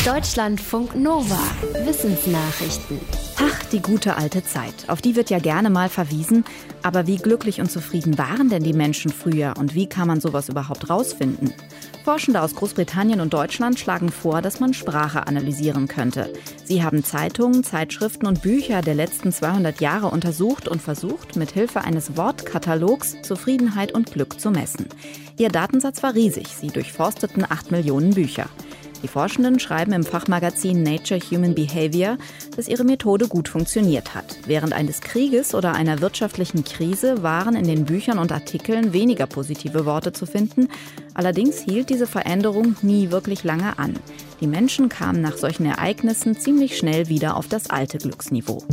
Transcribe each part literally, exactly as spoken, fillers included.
Deutschlandfunk Nova. Wissensnachrichten. Ach, die gute alte Zeit. Auf die wird ja gerne mal verwiesen. Aber wie glücklich und zufrieden waren denn die Menschen früher? Und wie kann man sowas überhaupt rausfinden? Forschende aus Großbritannien und Deutschland schlagen vor, dass man Sprache analysieren könnte. Sie haben Zeitungen, Zeitschriften und Bücher der letzten zweihundert Jahre untersucht und versucht, mit Hilfe eines Wortkatalogs Zufriedenheit und Glück zu messen. Ihr Datensatz war riesig. Sie durchforsteten acht Millionen Bücher. Die Forschenden schreiben im Fachmagazin Nature Human Behavior, dass ihre Methode gut funktioniert hat. Während eines Krieges oder einer wirtschaftlichen Krise waren in den Büchern und Artikeln weniger positive Worte zu finden. Allerdings hielt diese Veränderung nie wirklich lange an. Die Menschen kamen nach solchen Ereignissen ziemlich schnell wieder auf das alte Glücksniveau.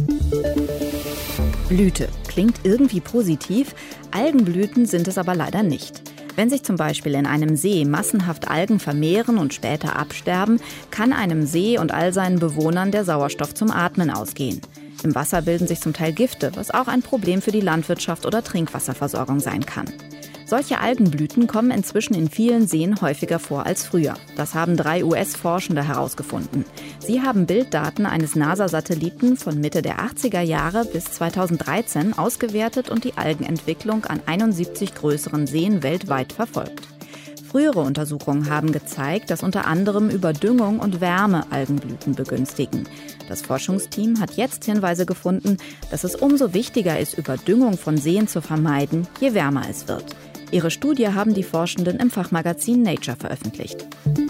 Blüte klingt irgendwie positiv, Algenblüten sind es aber leider nicht. Wenn sich zum Beispiel in einem See massenhaft Algen vermehren und später absterben, kann einem See und all seinen Bewohnern der Sauerstoff zum Atmen ausgehen. Im Wasser bilden sich zum Teil Gifte, was auch ein Problem für die Landwirtschaft oder Trinkwasserversorgung sein kann. Solche Algenblüten kommen inzwischen in vielen Seen häufiger vor als früher. Das haben drei U S-Forschende herausgefunden. Sie haben Bilddaten eines NASA-Satelliten von Mitte der achtziger Jahre bis zweitausenddreizehn ausgewertet und die Algenentwicklung an einundsiebzig größeren Seen weltweit verfolgt. Frühere Untersuchungen haben gezeigt, dass unter anderem Überdüngung und Wärme Algenblüten begünstigen. Das Forschungsteam hat jetzt Hinweise gefunden, dass es umso wichtiger ist, Überdüngung von Seen zu vermeiden, je wärmer es wird. Ihre Studie haben die Forschenden im Fachmagazin Nature veröffentlicht.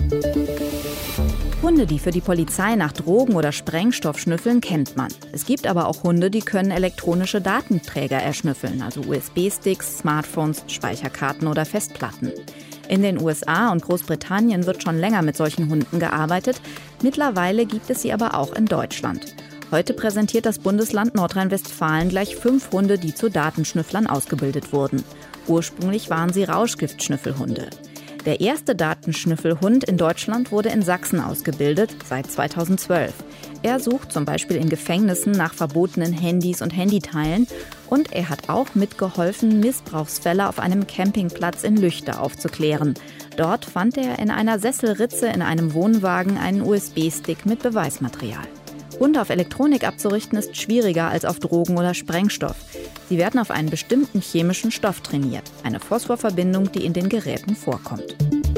Hunde, die für die Polizei nach Drogen oder Sprengstoff schnüffeln, kennt man. Es gibt aber auch Hunde, die können elektronische Datenträger erschnüffeln, also U S B-Sticks, Smartphones, Speicherkarten oder Festplatten. In den U S A und Großbritannien wird schon länger mit solchen Hunden gearbeitet. Mittlerweile gibt es sie aber auch in Deutschland. Heute präsentiert das Bundesland Nordrhein-Westfalen gleich fünf Hunde, die zu Datenschnüfflern ausgebildet wurden. Ursprünglich waren sie Rauschgiftschnüffelhunde. Der erste Datenschnüffelhund in Deutschland wurde in Sachsen ausgebildet, seit zweitausendzwölf. Er sucht zum Beispiel in Gefängnissen nach verbotenen Handys und Handyteilen und er hat auch mitgeholfen, Missbrauchsfälle auf einem Campingplatz in Lüchte aufzuklären. Dort fand er in einer Sesselritze in einem Wohnwagen einen U S B-Stick mit Beweismaterial. Hunde auf Elektronik abzurichten ist schwieriger als auf Drogen oder Sprengstoff. Sie werden auf einen bestimmten chemischen Stoff trainiert, eine Phosphorverbindung, die in den Geräten vorkommt.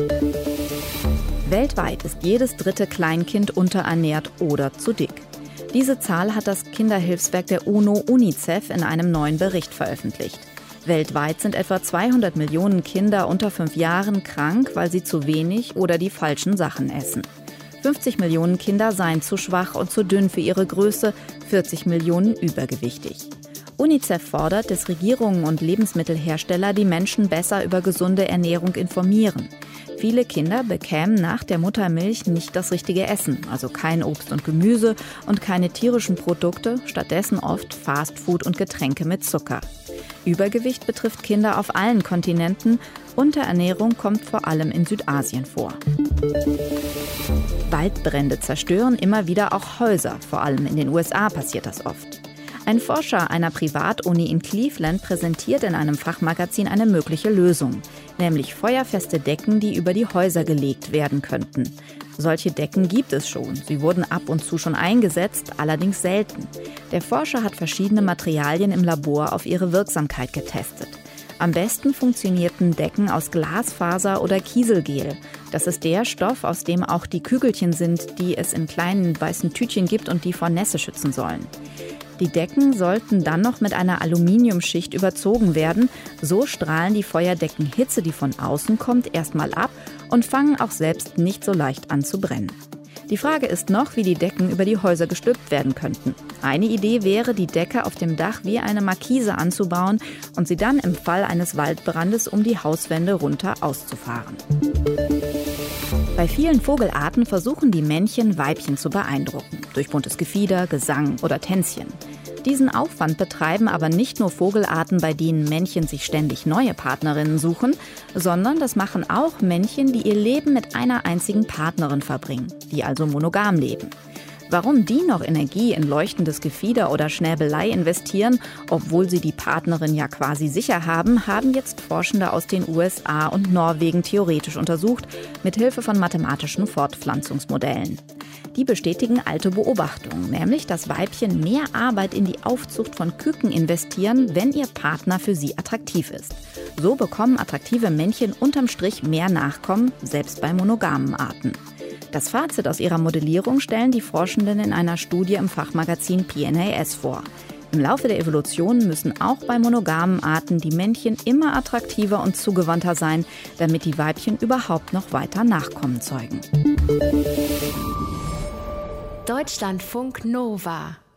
Weltweit ist jedes dritte Kleinkind unterernährt oder zu dick. Diese Zahl hat das Kinderhilfswerk der UNO UNICEF in einem neuen Bericht veröffentlicht. Weltweit sind etwa zweihundert Millionen Kinder unter fünf Jahren krank, weil sie zu wenig oder die falschen Sachen essen. fünfzig Millionen Kinder seien zu schwach und zu dünn für ihre Größe, vierzig Millionen übergewichtig. UNICEF fordert, dass Regierungen und Lebensmittelhersteller die Menschen besser über gesunde Ernährung informieren. Viele Kinder bekämen nach der Muttermilch nicht das richtige Essen, also kein Obst und Gemüse und keine tierischen Produkte, stattdessen oft Fastfood und Getränke mit Zucker. Übergewicht betrifft Kinder auf allen Kontinenten, Unterernährung kommt vor allem in Südasien vor. Waldbrände zerstören immer wieder auch Häuser, vor allem in den U S A passiert das oft. Ein Forscher einer Privatuni in Cleveland präsentiert in einem Fachmagazin eine mögliche Lösung, nämlich feuerfeste Decken, die über die Häuser gelegt werden könnten. Solche Decken gibt es schon, sie wurden ab und zu schon eingesetzt, allerdings selten. Der Forscher hat verschiedene Materialien im Labor auf ihre Wirksamkeit getestet. Am besten funktionierten Decken aus Glasfaser oder Kieselgel. Das ist der Stoff, aus dem auch die Kügelchen sind, die es in kleinen weißen Tütchen gibt und die vor Nässe schützen sollen. Die Decken sollten dann noch mit einer Aluminiumschicht überzogen werden. So strahlen die Feuerdecken Hitze, die von außen kommt, erstmal ab und fangen auch selbst nicht so leicht an zu brennen. Die Frage ist noch, wie die Decken über die Häuser gestülpt werden könnten. Eine Idee wäre, die Decke auf dem Dach wie eine Markise anzubauen und sie dann im Fall eines Waldbrandes um die Hauswände runter auszufahren. Bei vielen Vogelarten versuchen die Männchen, Weibchen zu beeindrucken, durch buntes Gefieder, Gesang oder Tänzchen. Diesen Aufwand betreiben aber nicht nur Vogelarten, bei denen Männchen sich ständig neue Partnerinnen suchen, sondern das machen auch Männchen, die ihr Leben mit einer einzigen Partnerin verbringen, die also monogam leben. Warum die noch Energie in leuchtendes Gefieder oder Schnäbelei investieren, obwohl sie die Partnerin ja quasi sicher haben, haben jetzt Forschende aus den U S A und Norwegen theoretisch untersucht, mit Hilfe von mathematischen Fortpflanzungsmodellen. Die bestätigen alte Beobachtungen, nämlich dass Weibchen mehr Arbeit in die Aufzucht von Küken investieren, wenn ihr Partner für sie attraktiv ist. So bekommen attraktive Männchen unterm Strich mehr Nachkommen, selbst bei monogamen Arten. Das Fazit aus ihrer Modellierung stellen die Forschenden in einer Studie im Fachmagazin P N A S vor. Im Laufe der Evolution müssen auch bei monogamen Arten die Männchen immer attraktiver und zugewandter sein, damit die Weibchen überhaupt noch weiter Nachkommen zeugen. Deutschlandfunk Nova